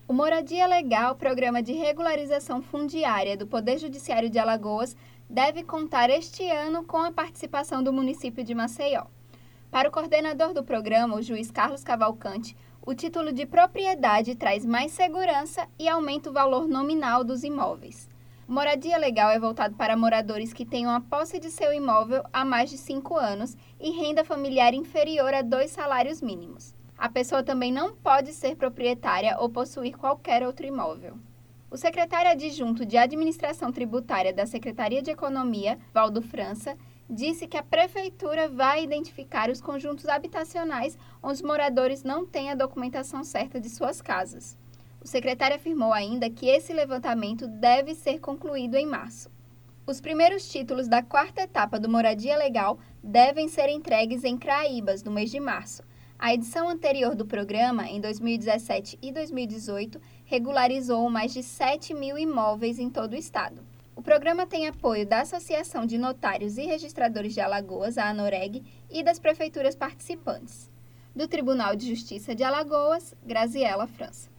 O Moradia Legal, programa de regularização fundiária do Poder Judiciário de Alagoas, deve contar este ano com a participação do município de Maceió. Para o coordenador do programa, o juiz Carlos Cavalcante, o título de propriedade traz mais segurança e aumenta o valor nominal dos imóveis. O Moradia Legal é voltado para moradores que tenham a posse de seu imóvel há mais de 5 anos e renda familiar inferior a 2 salários mínimos. A pessoa também não pode ser proprietária ou possuir qualquer outro imóvel. O secretário adjunto de Administração Tributária da Secretaria de Economia, Valdo França, disse que a Prefeitura vai identificar os conjuntos habitacionais onde os moradores não têm a documentação certa de suas casas. O secretário afirmou ainda que esse levantamento deve ser concluído em março. Os primeiros títulos da 4ª etapa do Moradia Legal devem ser entregues em Craíbas, no mês de março. A edição anterior do programa, em 2017 e 2018, regularizou mais de 7 mil imóveis em todo o estado. O programa tem apoio da Associação de Notários e Registradores de Alagoas, a ANOREG, e das prefeituras participantes. Do Tribunal de Justiça de Alagoas, Graziela França.